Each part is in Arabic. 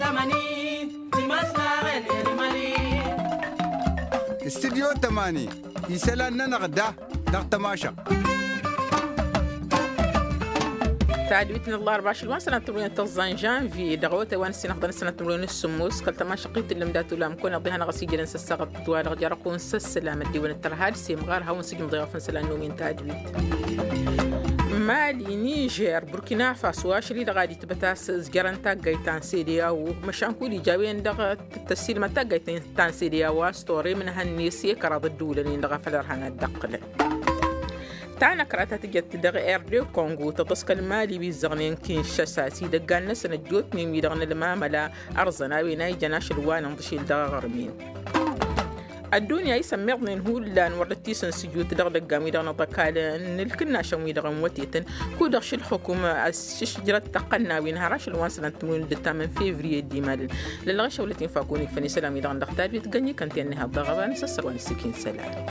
استديو 8 يسألنا نغدا تماشا تعدويتنا الله 24 سنة تمرين تظن جانفي دغوت وان سنة خدنا سنة تمرين السموس كلت ما شقيت اللي مدات ولا مكون أضيها نغسي جلن سسقط دوار رجعكون سلام الديوان الترهاد سيم غار هون سجن ضيافن سلام نومين تعدويت مالي نيجر بوركينا فاسو شري دغادي تبتاس زجران تاغايتان سيديا ومشان كولي جاوين دغ تسيل ما تاغايتان سيديا وستوري من هالنيسي كراض الدولة دغ فلرهنا الدقل تانا كراتا تجت دغ اردو كونغو تتصل مالي بيزغنين كينشاسا سيدا قالنا سنة جوت ميمي دغن الماملا أرزنا ويناي جناش الوان نضشيل دغ غرمين الدنيا يسمعنا نقول لا نورتي سنسجوت دغ دقامي دغ نضكال نلكنا شمي دغ موتيتن كودغش الحكومة الشجرة تقلنا وينها راش الوان سنة تمون دتامن فيفري ديمال للغش ولتين فاكوني فني سلامي دغ ندختار بيتغني كانت ينها بغبان سسروان السكين سلام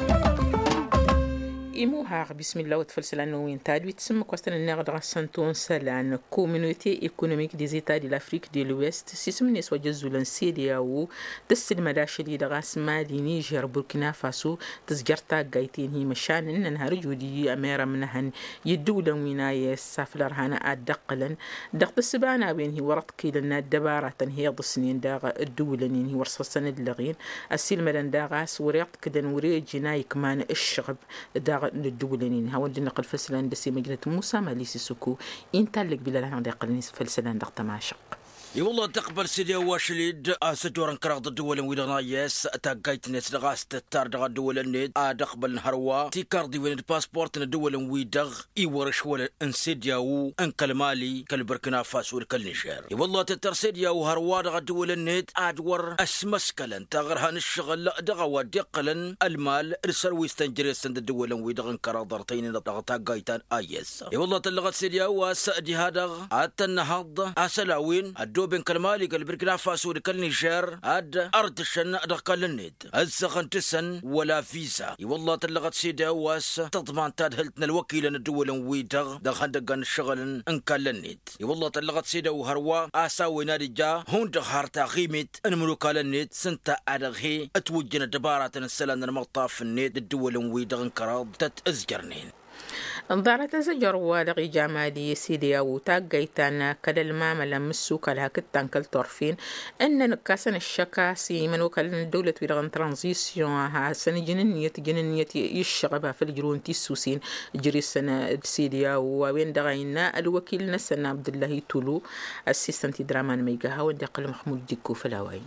إموها بسم الله وتفلسلان وين تادوي تسمى كوستن النغد سانتون سالان كوميونيتي ايكونوميك دي زيتا دي لافريك دي لويست سيسم نيس وجزولن سيديا و تسل مداشي دي دغاس مالي نيجر بوركينا فاسو تسجرتا غايتين هي مشان ان نهارجو دي اميرا منهن يدولا ويناي سافلر هانا ادقلن دغت السبانا بين هي ورط كيلنا دبارة هي ضسنين داغ الدولنين هي ورصصن اللغين السيل مدن داغاس وريط كدن وريجيناي كمان الشغب داغ الدولين هاول جنا قل فلسلان دسي مجنة موسى ماليسي سكو إنتالك بلا لهنا دي قلنيس فلسلان دغ تماشق والله تقبل سيدي واشليد سجورن كراغ الدول ويدنا يس تاقايت ناس دغاس تتار دغ الدول النيد دقبل هروا تيكاردي وين الباسبورت الدول ويدغ ايورش ولا انسيدياو انكلمالي كالبركنا فاسو الكالنيجر والله تتر سيدياو هروا دغ الدول النيد ادور اسمسكلن تغرهن الشغل دغ ودقلن المال السروي استنجري سند الدول ويدغ انكراغ ضرتين دغ تاقايتان ايس والله تلغت سيدياو سادي هذا حتى النهض اسلاوين بين كلمالي البركنا فاسو النيجر اد اردشن دقل النيد السخن تسن ولا فيزا والله تلغت سيدا واس تضمن تادهلتنا الوكيل الدول ويدغ دغ هندقن الشغل انكل النيد والله تلغت سيدا وهروا اساوي نادجا هون دغ قيمت الملوك النيد سنتا ادغهي اتوجن دبارات السلان المطاف النيد الدول ويدغ انكراب تتازجرنين انظرت زجر والغي جمالي سيديا وتاقيتان كدل ما لمسو كلها كتان كالطرفين ان نكاسن الشكا سيمن وكالن الدولة ويرغن ترانزيسيون ها سن جننية يشغبها في الجرون تيسوسين جري سنة سيديا وين دغينا الوكيل نسنا عبد الله تولو اسيستنتي درامان ميغاها وندقل محمود ديكو في الهواين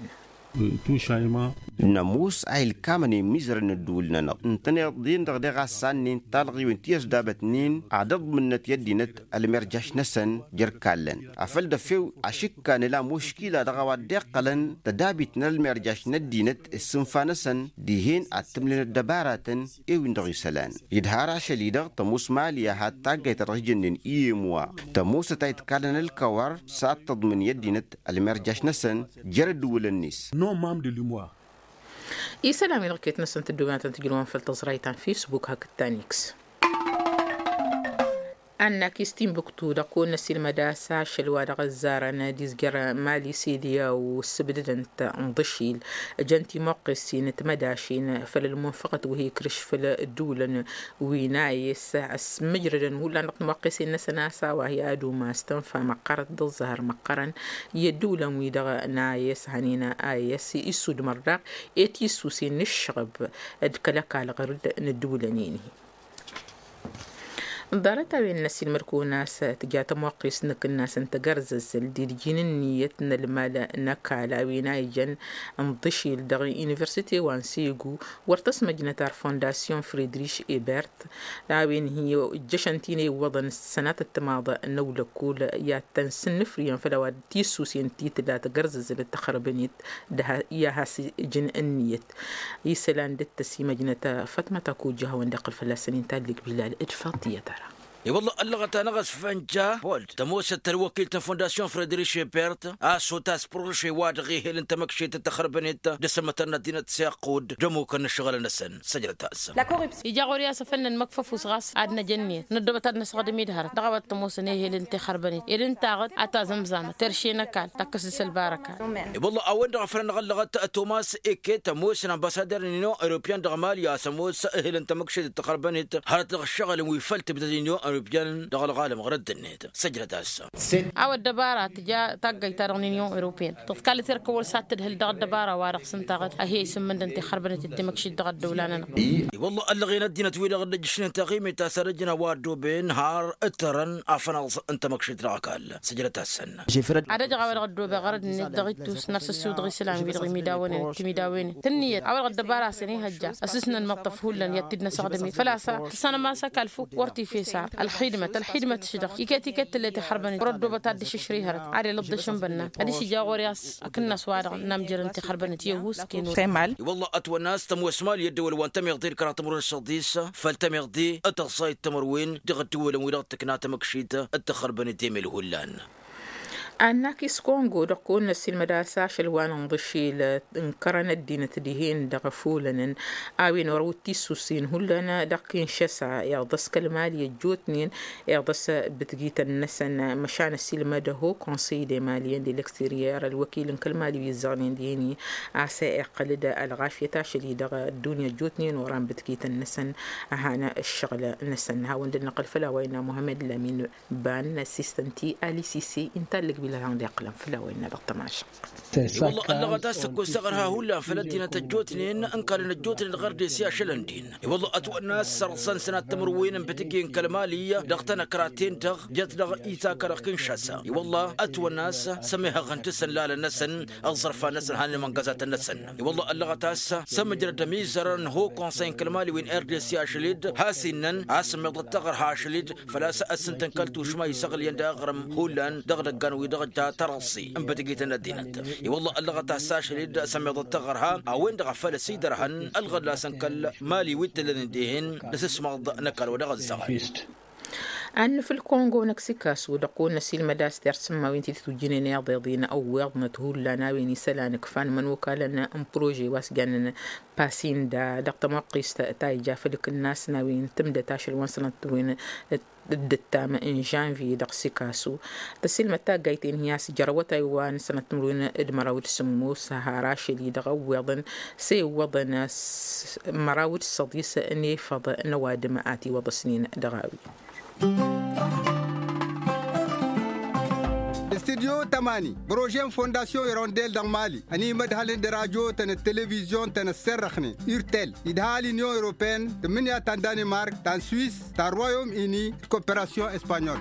ناموس عيل كامني ميزرن الدولنا نتني دين دغدغا سانين تالغي وانتياس دابتنين عدد من يدينت المرجاش نسن جركالن عفل دفيو عشك كان لا مشكلة دغوا دقلن تدابتنا المرجاش ندينت السنفانسن ديهين اتملن الدباراتن ايوين دغي سلان يدهارا شليدغ تموس ماليا حتى جيت رجنن ايموا تموس تايتكالن الكوار سات تضمن يدينت المرجاش نسن جرد ولنيس non membre de l'UMOA. يسلام لقيت نسنة الدوغان تنتقلون في التصريطان فيسبوك هاك التانيكس أنا كيستين بكتو دقون نسيل مداسة شلوى غزارة ناديز جرى مالي سيديا والسبدن انضشيل جنتي موقسين تمداشين فللمنفقة وهي كرش فللدولن وينايس مجرد ولا نقن موقسين نسناسا وهي أدو ما استنفى مقارة الظهر مقارن يدولن ويدغ نايس هنينا آيس يسود مرة يتيسوسين الشغب ادكالكا لغرد ندولنيني ضارتا بين الناس المركوناس تجات موقيس نك الناس انت جرزز الديرجين النية المال نكالا وينايجن انضشي لدغي يونيفرسيتي وانسيغو ورتس مجنة فونداسيون فريدريش إيبرت لاوين هي جشنتيني وضن السنة التماضى النولة كول يا تنسن فريان فلواد تيسوسين تيتلا تجرزز للتخربنيت ده ياها جن النية يسلان دت سي مجنة فاطمة كوجها وندقل فلاسنين تالك بلال ادفاطية ترى والله اللغة نغس فنجا بولد تموسة الوكيل فونداسيون فريدريك شيبرت اسوتاس بروشي وادغي هيل انت مكشيت تخربنيت دسمتنا دينة سيقود دمو كان الشغل نسن سجلة تأس يجا غوريا سفن مكفف وصغاص عدنا جنية ندبت الناس غد ميدهر دغوت تموسة هيل انت خربنيت إذن تاغد أتا زمزامة ترشينا كال تكسس الباركة والله أول دغفرنا غلغت توماس إيكي تموسة امباسادر نينو أوروبيان دغماليا سموس هيل انت مكشيت تخربنيت هرت الشغل ويفلت بدنيو أوروبيان دغل غالم غرد النيت سجلة تأس أو الدبارة تجا تاقي تارغنينيون أوروبيان تذكالي ترك أول ساعة تدهل دغ الدبارة وارق سنتاغد أهي سمند انت خربنت الدمكشي دغ الدولاننا والله اللي ندينا تويل غد جشنا تقيمي تاسرجنا وادو بين هار اترن افنال انت مكشي دراكال سجلتها السنة عدد غوال غدو بغرد ندغيتوس نفس السود غي سلام بيدغي ميداوين تميداوين تنيت أول غد دبارة سني هجا أسسنا المطف هولا يتدنا سغدمي فلاسا تسانا ما ساكال فوق ورتي في ساعة الخدمة تشدخ يكاتي اللي تحربني ردو بتادش شريهرت عادي لضد شنبنا اديش جا غورياس اكلنا سوارغ نامجر انت خربنت يهوس كينو كمال والله اتو الناس تم اسمال يدول وانتم يغدير كرا تمرون السديس فالتم يغدي اتصايد تمروين دغدول ويرتك ناتم كشيته التخربني تيمل هولان أناكيس كونغو دقون نسيل مداسة شلوان نضشي لنكرنا الدينة ديهين دغفولن آوين وروتي سوسين هلنا دقين شسع يغضس كالمالية جوتنين يغضس بتجيت النسن مشان السيل مدهو كونسي دي ماليين دي الاكستيريار الوكيل كالمالي يزغنين ديني عسى قلد الغافية تاشلي دغ الدنيا جوتنين وران بتجيت النسن هانا الشغل نسن هاون دي نقل فلا وين محمد لامين بان سيستنتي آلي سيسي انتالك بلا عندي قلم فلا وين الطماش والله اللغة تاسك وسغرها هلا فلدينا تجوتنين ان كان الجوتن الغردي سيا شلندين والله اتو الناس سرسن سنة تمروين بتجين كلمالية دغتنا كراتين تغ جت دغ ايتا كرقين شاسا والله اتو الناس سميها غنتسن لا لنسن الظرفة نسن هاني منقزات النسن والله اللغة تاس سمجر دميزرن هو كونسين كلمالي وين اردي سيا شليد هاسينن اسم يضطغر هاشليد فلا سأسن تنكلتو شما يسغل يندا اغرم هولان دغدغان ويدغ ترصي ام بتجيت الدينت والله اللغة تاساش ليد سمي ضتغرها او وين غفل سيدرهن الغلا سنكل مالي ويتلنديهن لسسمع نكل ودغ الزغل أن في الكونغو نكسيكاس ودقون نسيل مداس ترسم وين تتوجيني ناضيضين أو وضنا تهول لنا وين سلانك فان من وكالنا ام بروجي واسجاننا باسين دا دقت موقيس تايجا فلك الناس ناوين تمدا تاشل وانسلت وين الدتام إن جانفي دقسيكاسو تسيل متى جايتين هي سجروتا يوان سنة تمرين إدمراود سموس هاراش اللي دغوضن سي وضن مراود الصديسة إني فض نواد مآتي وض سنين دغاوي استديو تماني بروجين فونداسيون يرونديل دان مالي اني مدهالين دراجو تن التلفزيون تن السرخني يرتل يدهالي نيو اوروبين تمنيا تان دانمارك تان سويس تان رويوم اني كوبراسيون اسبانيول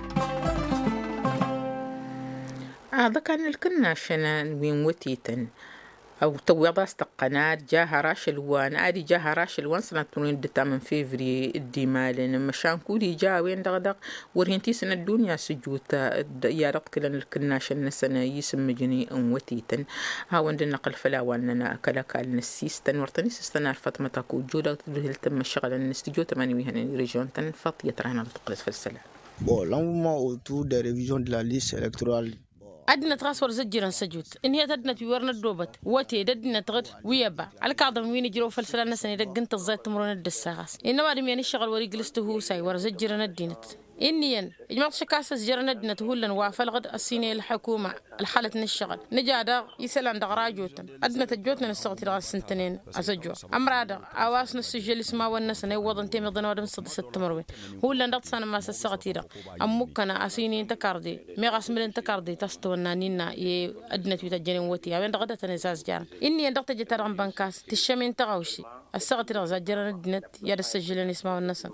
هذا كان الكناشنا وين وتيتن أو توضاس القناة جاها راشلوان عادي جاها راشلوان سنة تونين دتا من فيفري الديمالين مشان كولي جا وين دغدغ ورهنتي سنة الدنيا سجوتا يا رب كلن الكناش النسنة يسم جني وتيتن هاون دنا نقل فلاواننا أكلا كالن السيستن ورتني سيستن عرفت متى كوجودا تدهل تم الشغل النستيجو تماني ويهن ريجون تنفط يترهنا لتقلص في السلام. Bon, l'engouement autour des révisions de la liste électorale. أدنى تصور زجرا سجود إن هي تدنى تورنا الدوبت وتي ددنا تغد ويابا على كعضم وين يجرو فلسلنا سنة دقنت الزيت تمرون الدساغاس إنما دم يعني الشغل وري جلسته هو ساي ورزجرنا الدينت إنيا إجماع شكاسة زجرنا دنا تهولن وافلغد السنة الحكومة الحالة الشغل نجادا يسلم دغراجوتن أدنى تجوتنا نستغطي لغا سنتين أسجوا أمرادا أواس نسجل اسمه والناس نيوضن تيم ضنا ودم صدس التمروين هو اللي ندقت سنة ما سستغطي دا أمكنا أسيني انتكاردي ميغاس مل انتكاردي تستونا نينا أدنى تجنين وتي أوين دغدا تنزاز جارن إني ندقت جتران بنكاس تشمين تغوشي السغطي لغا زجرنا دنت يا السجلين اسمه والناس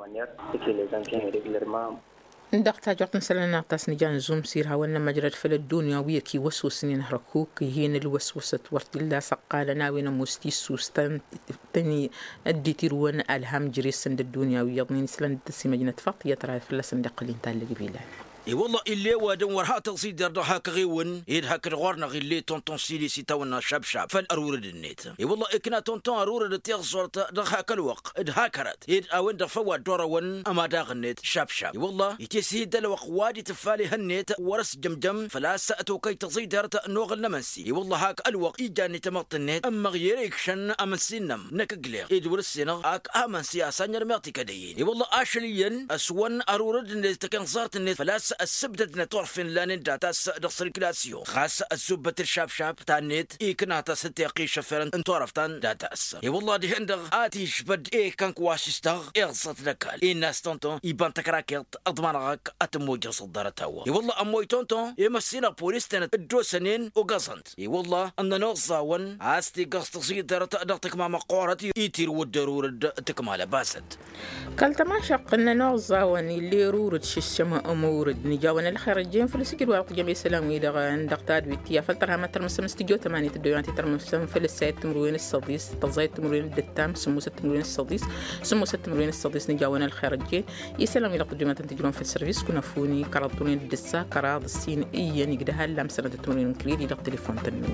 ندقت جوقت مثلا نقطاس نجان زوم سير هاونا مجرد فل الدنيا ويكي وسوسنين هركوك هين الوسوسة ورد الله سقالنا وين مستيسوستان تاني اديتي روان الهام جريسن الدنيا ويضنين سلان تسي مجنة فقط يترى فلا صندق اللي انتال بيلا اي والله اللي وادن ورها تصيد هاك غيون يد هاك غورنا غي اللي طونطون سيلي سيتاونا شاب فالارورد النيت اي والله اكنا طونطون ارورد تيغصر هاك الوق اد هاكرت يد اوين دفوا دورا ون اما داغ النيت شاب اي والله يتسيد الوق وادي تفالي هالنيت ورس جمجم فلا ساتو كي تصيد نوغ النمسي اي والله هاك الوق يجاني تمط النيت اما غيريك شن اما سينم نكقليغ يد ورسينا هاك اما سياسه نرميتي كدين اي والله اشليا اسون ارورد النيت تكن صارت النيت فلا السبدت نتورفين لان داتا سيركلاسيون خاص السبت الشاب تانيت ايكنا تستيقي شفرن انتورفتان داتا اي والله دي هندغ اتي شبد اي كان كواشستغ اغصت لكال الناس طونطون يبان تكراكيط اضمانك اتموج صدرتها اي والله اموي طونطون يمسينا بوليس تنت الدو سنين وقصنت اي والله ان نوصاون عاستي قصت صيدر تقدرتك مع مقورتي يتير والضرورة تكمال باسد قالت ما شق ان نوصاون اللي رورد ششما امورد نجاونا الخارجين فلسكر واقع جميع سلام إذا عندك تادويتيا فلترها ما ترمسم استجوا 8 الديوانتي ترمسم فلسات تمرين الصديس تزايد تمرين الدتام سمو 6 تمرين الصديس سمو 6 تمرين الصديس نجاونا الخارجين يسلام إلى قدومات تنتجون في السيرفيس كنا فوني كراتونين الدسا كراض السين إيا نقدها لام سنة تمرين كليل إلى تليفون تنو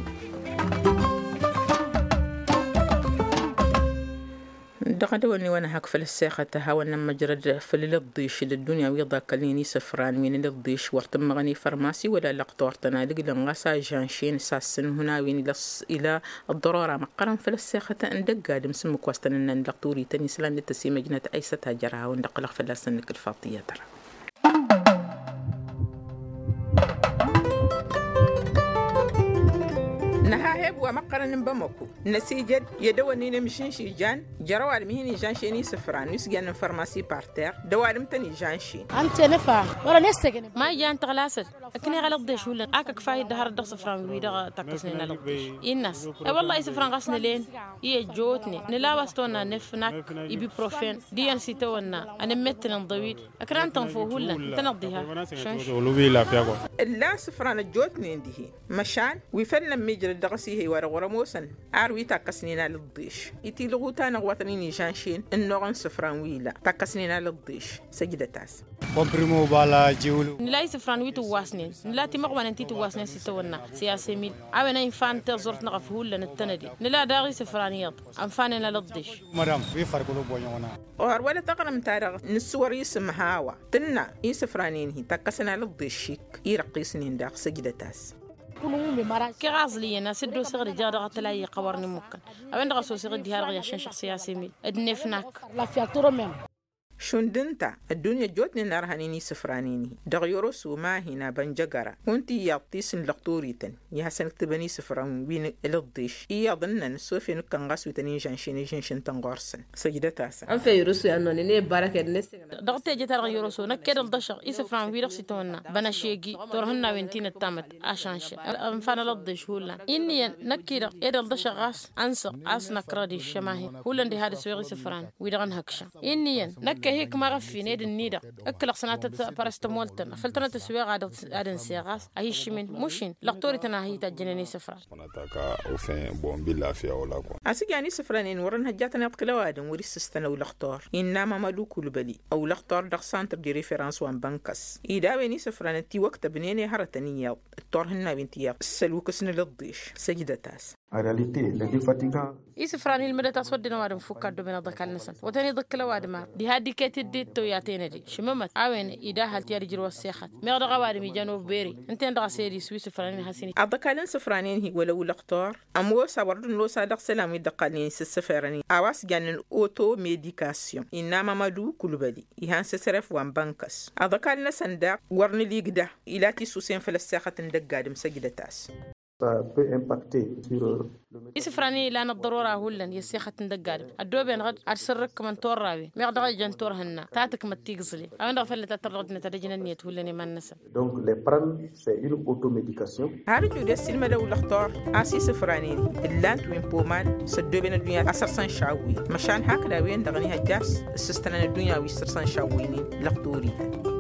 دقدوني وانا هاك في الساخة تهاونا مجرد في للضيش للدنيا ويضا كليني سفران وين للضيش ورتم غني فرماسي ولا لقطور تنادق لنغاسا جانشين ساسن هنا وين إلى الضرورة مقرن في الساخة اندق قادم سمك واستننا ندقتوري تاني سلان لتسيما جنة أيسة جرها وندقلق في اللاسنك الفاطية ترى نهاهب ومقرن بمكو نسيجد يدوني نمشين شيجان جروال مهني جان شيني سفران يسجن فرماسي بارتير دوالم تاني جان شين أنت نفع ولا نسجن ما يجان تغلاسد أكني غلط ديش ولا أكك فاي دهار الدق سفران ويدا تقصني نلق الناس والله سفران قصني لين جوتني نلا وستونا نفنك يبي بروفين دي أن سيتونا أنا متنا ضويد أكران تنفوه لنا تنضيها لا سفران جوتني عندي مشان ويفلن مجرد دغسي هي ورا موسن عروي تاكسنينا للضيش يتي لغوتا نغواتني جانشين النوغن سفران ويلا تاكسنينا للضيش سجدة تاس وبرمو بالا جولو نلاقي سفران ويتو واسنين نلاتي مقوان انتي تواسنين سيتونا سياسي ميل عاونا ينفان تزورت نغفهول لنا التندي نلا داغي سفرانيات انفاننا للضيش مرام في فرق لو بويونا اور ولا تقرم تارغ نسور يسم هاوا تنا يسفرانين هي تاكسنا للضيش يرقي سنين داغ سجدة تاس كغازلي أنا سدو صغر جارة تلاقي قوارني ممكن أبين رسو صغر ديار عشان شخصية سيمي أدنفناك لا في أطرمهم شندنتا الدنيا جوتني نارهانيني سفرانيني دغيورو سوما هنا بنجقرة كنتي يعطيسن لقطوريتن يحسن تبني سفران بين الضيش يظن نسوفي نكن غاس وتني جنشن تنغورسن سجدة تاسا أم في يروسو أنو نيني بارك الناس ضغطي جتار غيروسو نكيد الضشق يسفران في رقصي تونا بناشيجي تورهنا وينتين التامت عشانش أنفانا للضيش هولا إني نكيد يد الضشق غاس أنسق عاصنا كرادي الشماهي هولا دي هذا سويغي سفران ويدغن هكشا إني هيك ما غفي نيد النيدا اكل سنات باراستمولتن فلتنا تسويغ عدن سيغاس ايش من مشين لقطوري تنا هي تجنني سفران نتاكا او فين بون بالعافيه ولا كو اسيغاني سفرانين ورن هجاتنا يقلا وادن وريسستنا ولختار انما ملوك البلي او لختار دغ سانتر دي ريفيرانس وان بانكس يداويني سفران تي وقت بنيني هرتنيا الطورهن بنتيا السلوكسن للضيش سجدتاس En réalité, les deux fatigants. يسفراني المدة تصود نوادم فكادو من الضكا النسن وتاني ضك لوادم دي هادي كاتي دي توياتين دي شممت عوين إذا هالتيار جروا السيخات مغدا غوادم يجانو بيري انتين دغا سيري سوي سفراني حسيني الضكا لن سفرانين هي ولو لقطار أمو سابردن لو صادق سلامي دقالين سسفراني أواس جانن أوتو ميديكاسيون إنما مدو كلبالي يهان سسرف وان بانكس الضكا لن سندق ورن ليقده إلاتي سوسين فلسيخات ندقادم سجدتاس Ça peut impacter sur يسفراني لان الضروره هولن يسيخه ندقال الدوبين غد ارسرك من توراوي ميغدا جنتور هنا تاتك متيغزلي انا فلت ترغد نتدجن نيت هولني ما نسى donc les prendre c'est une automédication هارجو دي السلمة لو الاختار اسي سفراني اللانت وين بومان سدوبين الدنيا اسرسان شاوي مشان هكذا وين دغني هجاس السستنا الدنيا ويسرسان شاويني لقطوري